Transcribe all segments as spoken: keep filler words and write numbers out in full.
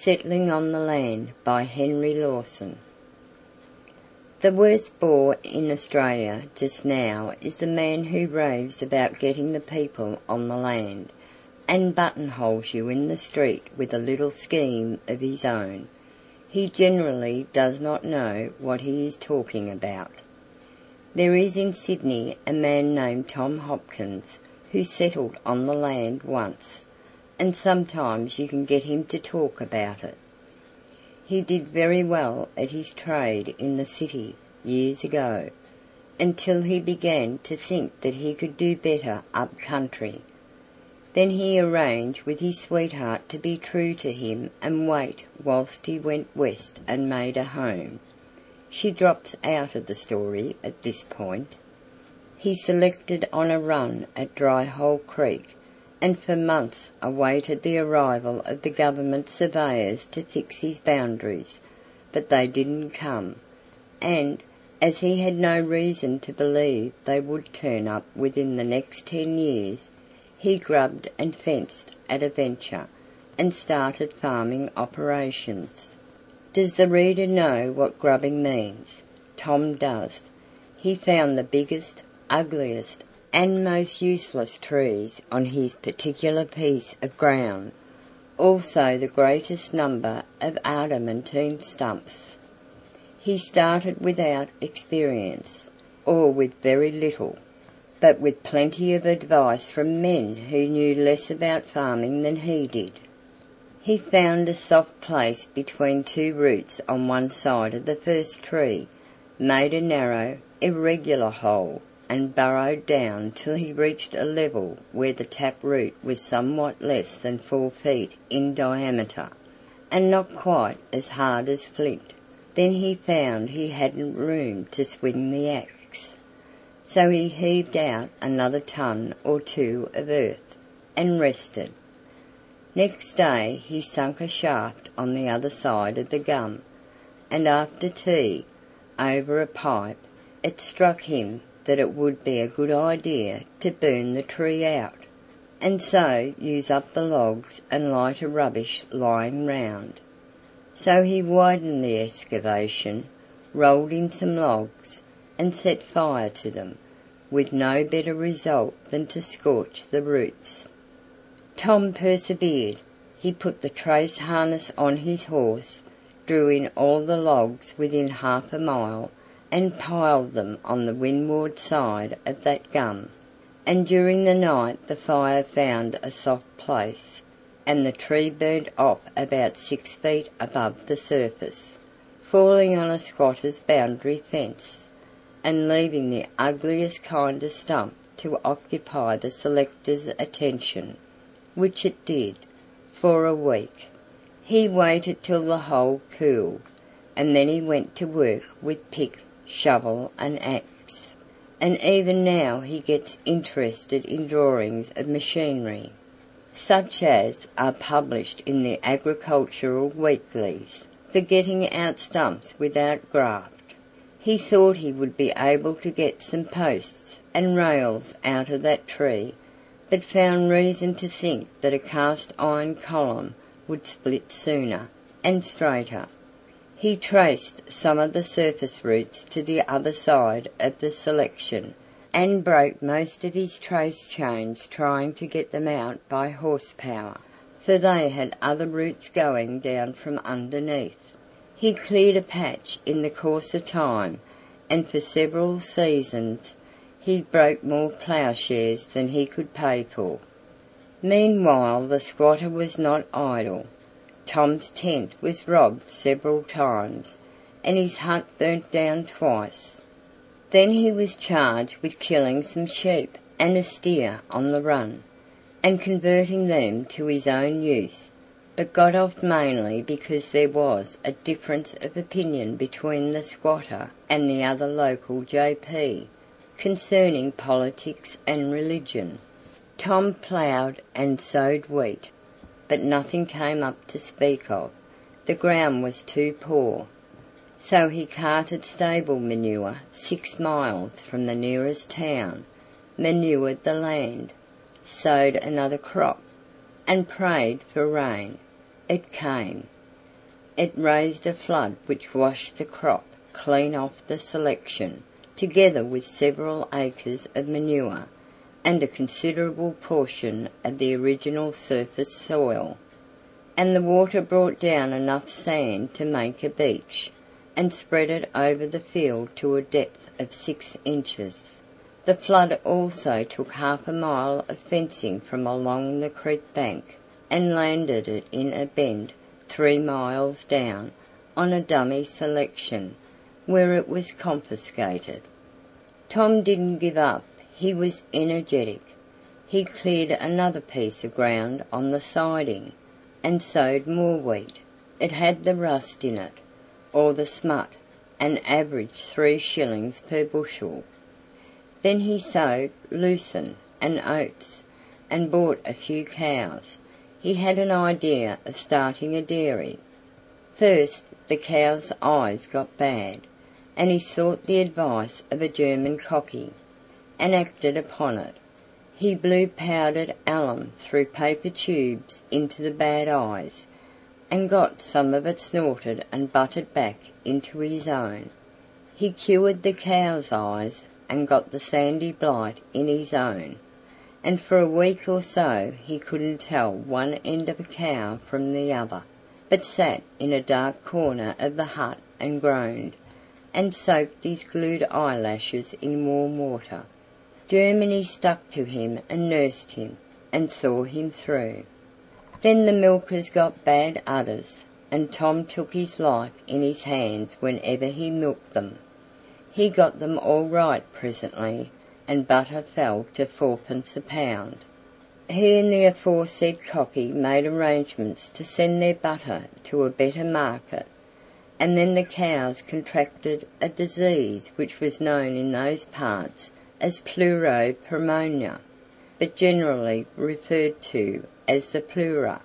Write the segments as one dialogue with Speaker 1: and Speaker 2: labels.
Speaker 1: Settling on the Land by Henry Lawson. The worst bore in Australia just now is the man who raves about getting the people on the land, and buttonholes you in the street with a little scheme of his own. He generally does not know what he is talking about. There is in Sydney a man named Tom Hopkins who settled on the land once, and sometimes you can get him to talk about it. He did very well at his trade in the city years ago, until he began to think that he could do better up country. Then he arranged with his sweetheart to be true to him and wait whilst he went west and made a home. She drops out of the story at this point. He selected on a run at Dry Hole Creek, and for months awaited the arrival of the government surveyors to fix his boundaries, but they didn't come, and, as he had no reason to believe they would turn up within the next ten years, he grubbed and fenced at a venture, and started farming operations. Does the reader know what grubbing means? Tom does. He found the biggest, ugliest, and most useless trees on his particular piece of ground, also the greatest number of adamantine stumps. He started without experience, or with very little, but with plenty of advice from men who knew less about farming than he did. He found a soft place between two roots on one side of the first tree, made a narrow, irregular hole, and burrowed down till he reached a level where the tap root was somewhat less than four feet in diameter, and not quite as hard as flint. Then he found he hadn't room to swing the axe, so he heaved out another ton or two of earth, and rested. Next day he sunk a shaft on the other side of the gum, and after tea, over a pipe, it struck him that it would be a good idea to burn the tree out, and so use up the logs and lighter rubbish lying round. So he widened the excavation, rolled in some logs, and set fire to them, with no better result than to scorch the roots. Tom persevered. He put the trace harness on his horse, drew in all the logs within half a mile, and piled them on the windward side of that gum, and during the night the fire found a soft place, and the tree burnt off about six feet above the surface, falling on a squatter's boundary fence, and leaving the ugliest kind of stump to occupy the selector's attention, which it did, for a week. He waited till the hole cooled, and then he went to work with pick, shovel and axe, and even now he gets interested in drawings of machinery, such as are published in the agricultural weeklies, for getting out stumps without graft. He thought he would be able to get some posts and rails out of that tree, but found reason to think that a cast iron column would split sooner and straighter. He traced some of the surface roots to the other side of the selection, and broke most of his trace chains trying to get them out by horsepower, for they had other roots going down from underneath. He cleared a patch in the course of time, and for several seasons he broke more ploughshares than he could pay for. Meanwhile the squatter was not idle. Tom's tent was robbed several times, and his hut burnt down twice. Then he was charged with killing some sheep and a steer on the run, and converting them to his own use, but got off mainly because there was a difference of opinion between the squatter and the other local J P concerning politics and religion. Tom ploughed and sowed wheat, but nothing came up to speak of. The ground was too poor. So he carted stable manure six miles from the nearest town, manured the land, sowed another crop, and prayed for rain. It came, It raised a flood which washed the crop clean off the selection, together with several acres of manure, and a considerable portion of the original surface soil. And the water brought down enough sand to make a beach, and spread it over the field to a depth of six inches. The flood also took half a mile of fencing from along the creek bank, and landed it in a bend three miles down, on a dummy selection, where it was confiscated. Tom didn't give up. He was energetic. He cleared another piece of ground on the siding, and sowed more wheat. It had the rust in it, or the smut, and averaged three shillings per bushel. Then he sowed lucerne and oats, and bought a few cows. He had an idea of starting a dairy. First the cows' eyes got bad, and he sought the advice of a German cocky, and acted upon it. He blew powdered alum through paper tubes into the bad eyes, and got some of it snorted and buttered back into his own. He cured the cow's eyes, and got the sandy blight in his own, and for a week or so he couldn't tell one end of a cow from the other, but sat in a dark corner of the hut and groaned, and soaked his glued eyelashes in warm water. Germany stuck to him and nursed him, and saw him through. Then the milkers got bad udders, and Tom took his life in his hands whenever he milked them. He got them all right presently, and butter fell to fourpence a pound. He and the aforesaid cocky made arrangements to send their butter to a better market, and then the cows contracted a disease which was known in those parts as pleuropneumonia, but generally referred to as the pleura.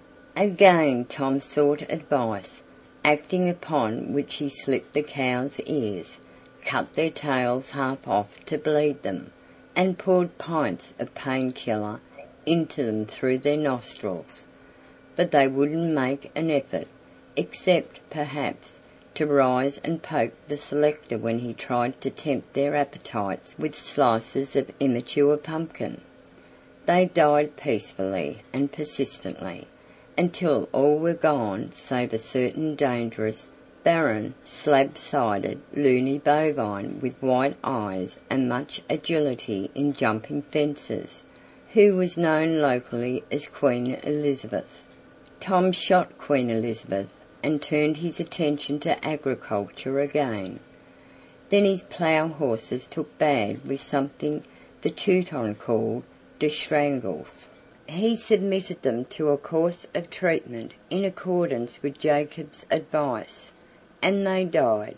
Speaker 1: Again Tom sought advice, acting upon which he slit the cows' ears, cut their tails half off to bleed them, and poured pints of pain-killer into them through their nostrils. But they wouldn't make an effort, except, perhaps, to rise and poke the selector when he tried to tempt their appetites with slices of immature pumpkin. They died peacefully and persistently, until all were gone save a certain dangerous, barren, slab-sided, loony bovine with white eyes and much agility in jumping fences, who was known locally as Queen Elizabeth. Tom shot Queen Elizabeth, and turned his attention to agriculture again. Then his plough horses took bad with something the Teuton called de strangles. He submitted them to a course of treatment in accordance with Jacob's advice, and they died.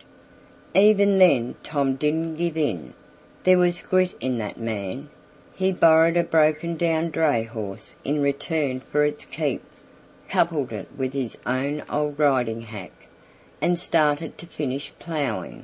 Speaker 1: Even then Tom didn't give in. There was grit in that man. He borrowed a broken-down dray horse in return for its keep, coupled it with his own old riding hack, and started to finish ploughing.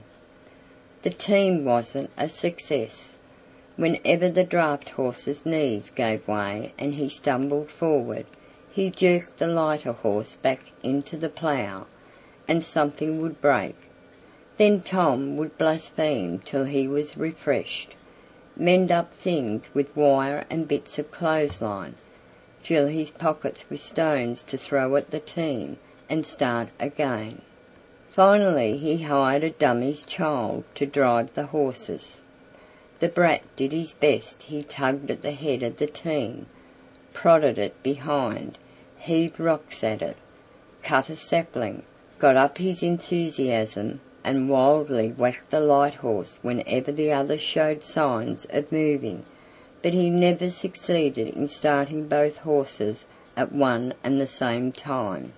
Speaker 1: The team wasn't a success. Whenever the draught horse's knees gave way and he stumbled forward, he jerked the lighter horse back into the plough, and something would break. Then Tom would blaspheme till he was refreshed, mend up things with wire and bits of clothesline, fill his pockets with stones to throw at the team, and start again. Finally he hired a dummy's child to drive the horses. The brat did his best. He tugged at the head of the team, prodded it behind, heaved rocks at it, cut a sapling, got up his enthusiasm, and wildly whacked the light horse whenever the other showed signs of moving, but he never succeeded in starting both horses at one and the same time.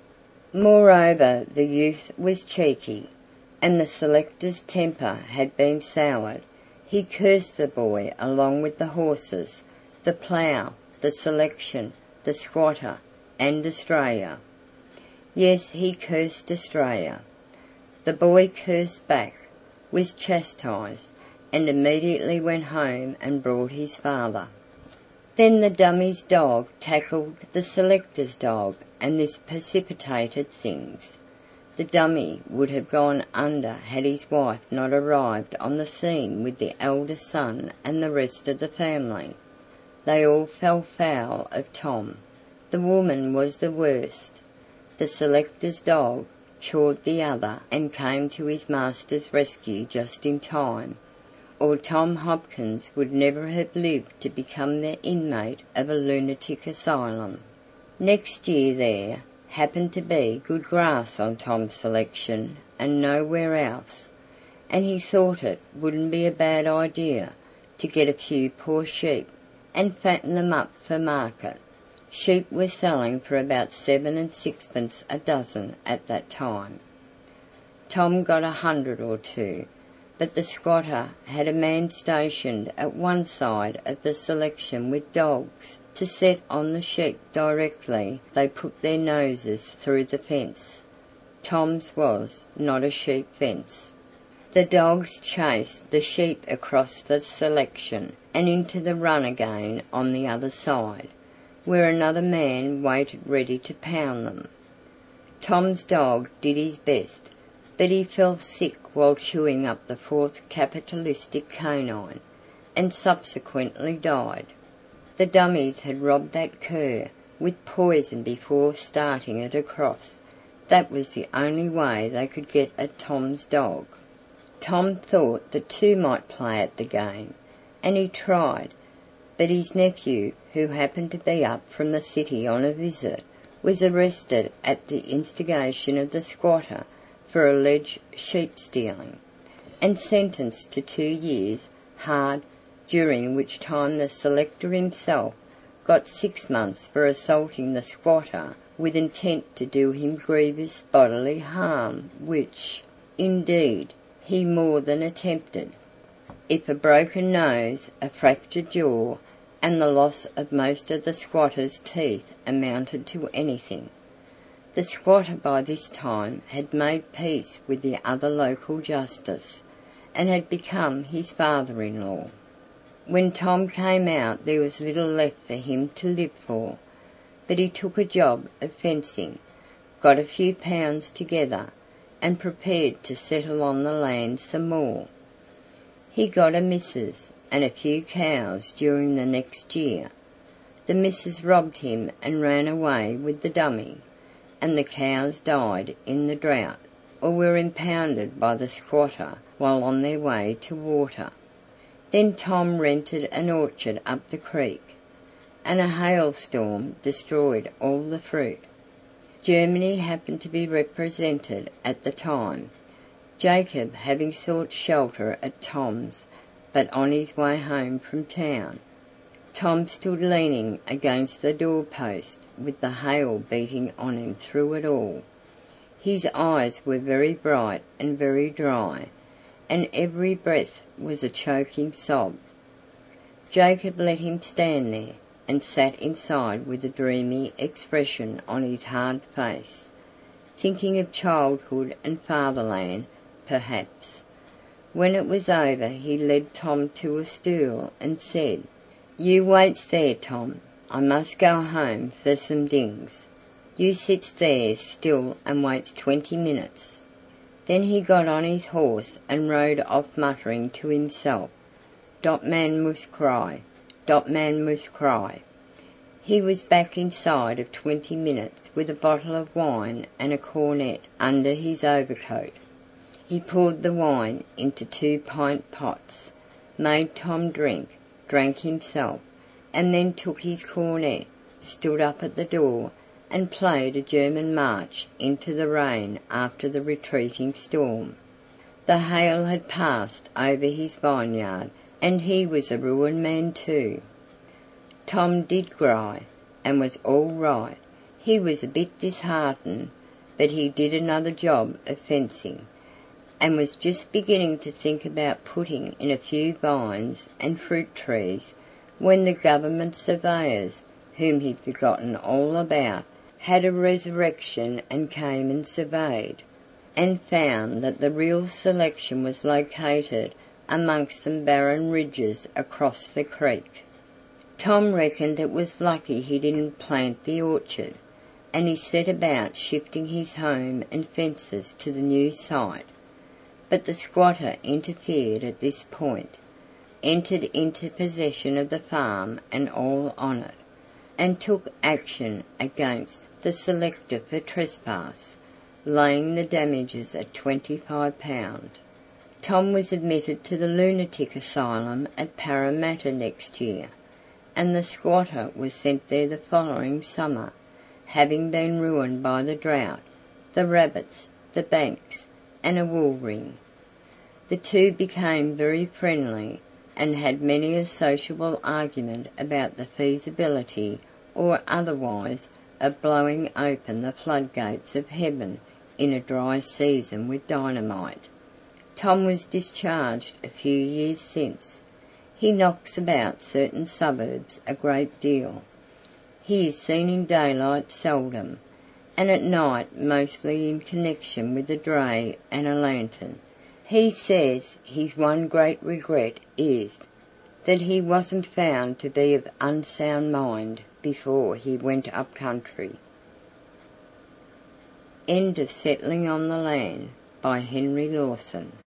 Speaker 1: Moreover, the youth was cheeky, and the selector's temper had been soured. He cursed the boy along with the horses, the plough, the selection, the squatter, and Australia. Yes, he cursed Australia. The boy cursed back, was chastised, and immediately went home and brought his father. Then the dummy's dog tackled the selector's dog, and this precipitated things. The dummy would have gone under had his wife not arrived on the scene with the eldest son and the rest of the family. They all fell foul of Tom. The woman was the worst. The selector's dog chawed the other and came to his master's rescue just in time, or Tom Hopkins would never have lived to become the inmate of a lunatic asylum. Next year there happened to be good grass on Tom's selection and nowhere else, and he thought it wouldn't be a bad idea to get a few poor sheep and fatten them up for market. Sheep were selling for about seven and sixpence a dozen at that time. Tom got a hundred or two, but the squatter had a man stationed at one side of the selection with dogs to set on the sheep directly they put their noses through the fence. Tom's was not a sheep fence. The dogs chased the sheep across the selection and into the run again on the other side, where another man waited ready to pound them. Tom's dog did his best, but he fell sick while chewing up the fourth capitalistic canine, and subsequently died. The dummies had robbed that cur with poison before starting it across. That was the only way they could get at Tom's dog. Tom thought that two might play at the game, and he tried, but his nephew, who happened to be up from the city on a visit, was arrested at the instigation of the squatter for alleged sheep-stealing, and sentenced to two years hard, during which time the selector himself got six months for assaulting the squatter with intent to do him grievous bodily harm, which, indeed, he more than attempted. If a broken nose, a fractured jaw, and the loss of most of the squatter's teeth amounted to anything, the squatter by this time had made peace with the other local justice, and had become his father-in-law. When Tom came out there was little left for him to live for, but he took a job of fencing, got a few pounds together, and prepared to settle on the land some more. He got a missus and a few cows during the next year. The missus robbed him and ran away with the dummy, and the cows died in the drought, or were impounded by the squatter while on their way to water. Then Tom rented an orchard up the creek, and a hailstorm destroyed all the fruit. Germany happened to be represented at the time, Jacob having sought shelter at Tom's, but on his way home from town. Tom stood leaning against the door-post, with the hail beating on him through it all. His eyes were very bright and very dry, and every breath was a choking sob. Jacob let him stand there, and sat inside with a dreamy expression on his hard face, thinking of childhood and fatherland, perhaps. When it was over he led Tom to a stool and said, "You waits there, Tom. I must go home for some dings. You sits there still and waits twenty minutes." Then he got on his horse and rode off muttering to himself, "Dot man must cry, dot man must cry." He was back inside of twenty minutes with a bottle of wine and a cornet under his overcoat. He poured the wine into two pint pots, made Tom drink, drank himself, and then took his cornet, stood up at the door, and played a German march into the rain after the retreating storm. The hail had passed over his vineyard, and he was a ruined man too. Tom did cry, and was all right. He was a bit disheartened, but he did another job of fencing, and was just beginning to think about putting in a few vines and fruit trees, when the government surveyors, whom he'd forgotten all about, had a resurrection and came and surveyed, and found that the real selection was located amongst some barren ridges across the creek. Tom reckoned it was lucky he didn't plant the orchard, and he set about shifting his home and fences to the new site. But the squatter interfered at this point, entered into possession of the farm and all on it, and took action against the selector for trespass, laying the damages at twenty-five pounds. Tom was admitted to the lunatic asylum at Parramatta next year, and the squatter was sent there the following summer, having been ruined by the drought, the rabbits, the banks, and a wool ring. The two became very friendly, and had many a sociable argument about the feasibility or otherwise of blowing open the floodgates of heaven in a dry season with dynamite. Tom was discharged a few years since. He knocks about certain suburbs a great deal. He is seen in daylight seldom, and at night mostly in connection with a dray and a lantern. He says his one great regret is that he wasn't found to be of unsound mind before he went up country. End of Settling on the Land by Henry Lawson.